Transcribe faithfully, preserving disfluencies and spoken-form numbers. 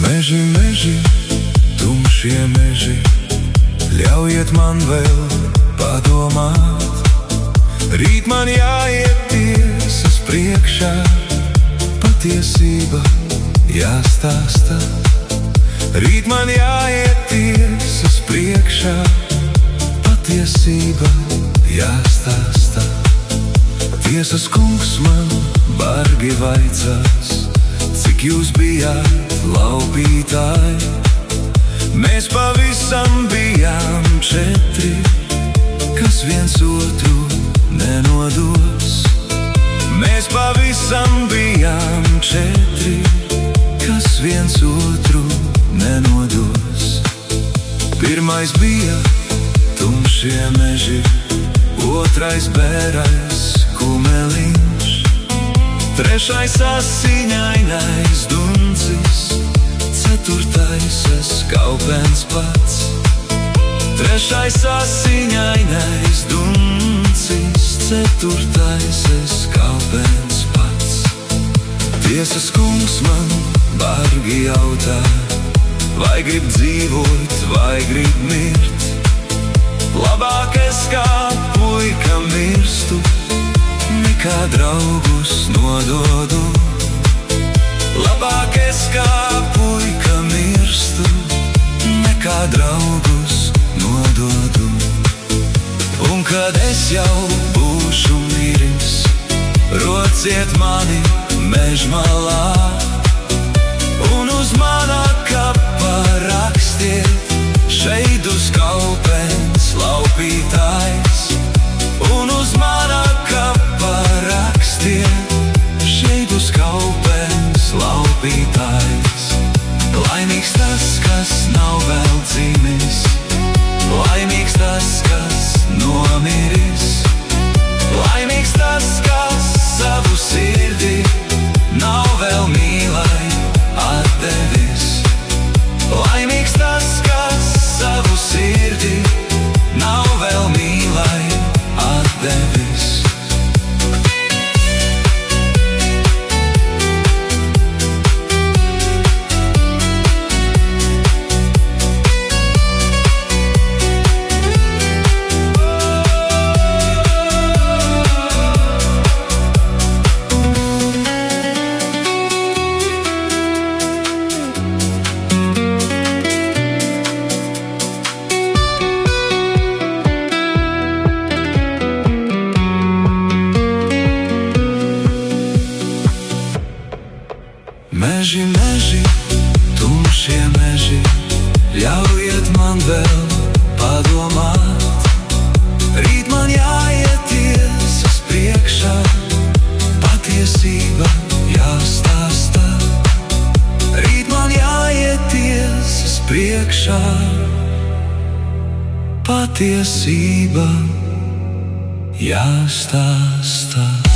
Meži, meži, tumšie meži, ļaujiet man vēl padomāt. Rīt man jāiet tiesas priekšā, patiesība jāstāsta. Rīt man jāiet tiesas priekšā, patiesība jāstāsta. Tiesas kungs man bargi vaicās, cik jūs bijāt laupītāji. Mēs pavisam bijām četri, kas viens otru nenodos. Mēs pavisam bijām četri, kas viens otru nenodos. Pirmais bija tumšie meži, otrais bērais kumeliņš, trešais asiņainais duncis, ceturtais es kaupens pats. Trešais asiņainais duncis, ceturtais es kaupens pats. Tiesas kungs man bargi jautā, vai grib dzīvot, vai grib mirt. Labāk es kā puika mirstu, nekā draugus nododu. Labāk es kā puika mirstu, nekā draugus nododu. Un kad es jau būšu miris, rociet mani mežmalā, un uz mana kapa rakstiet, šeit uz kaupens laupītājs. Un uz mana kapa rakstiet, šeit uz kaupens laupītājs. Laimīgs tas, kas nav vēl dzīmis, laimīgs tas, kas nomiris. Laimīgs tas, kas savu sirdi nav vēl mīlai atdevis. Laimīgs tas, kas savu sirdi nav vēl mīlai atdevis. Meži, meži, tumšie meži, ļaujiet man vēl padomāt. Rīt man jāiet tiesas priekšā, patiesība jāstāsta. Rīt man jāiet tiesas priekšā, patiesība jāstāsta.